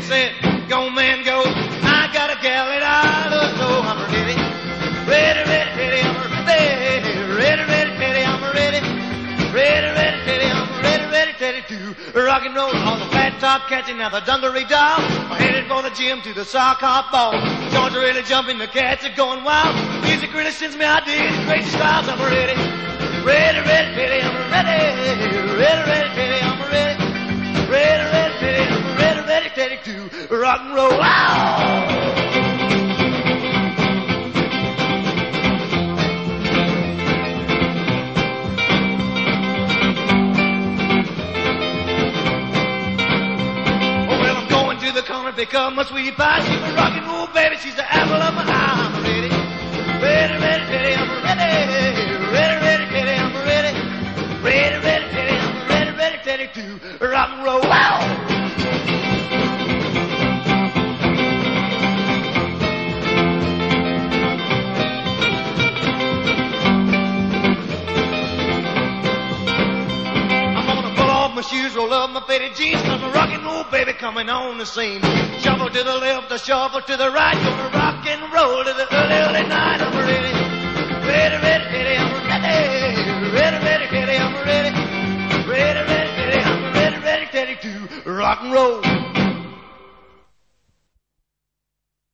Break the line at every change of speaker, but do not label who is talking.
said, go man go, I got a gal that I love, so I'm ready. Ready, ready, ready, I'm ready. Ready, ready, ready, I'm ready. Ready, ready, ready, I'm ready, ready, ready to rock and roll on the flat top, catching out the dungaree doll. I'm headed for the gym to the sock hop ball. Georgia really jumping, the cats are going wild. Music really sends me ideas, crazy styles. I'm ready. Ready, ready, ready, I'm ready. Ready, ready, ready, I'm ready. Ready, ready, ready, I'm ready, ready, ready to rock and roll. Wow! The corner, pick up my sweetie pie. She's a rock and roll baby, she's the apple of my eye. I'm ready, ready, ready, ready, I'm ready, ready, ready, ready, I'm ready, ready, ready, ready, I'm ready, ready, ready to rock and roll. Wow! My shoes, roll up my faded jeans, cause my rock and roll baby coming on the scene. Shuffle to the left, I shuffle to the right, gonna rock and roll to the early, early night. I'm ready, ready, ready, ready, I'm ready, ready, ready, ready, I'm ready, ready, ready, ready, I'm ready, ready, ready to rock and roll.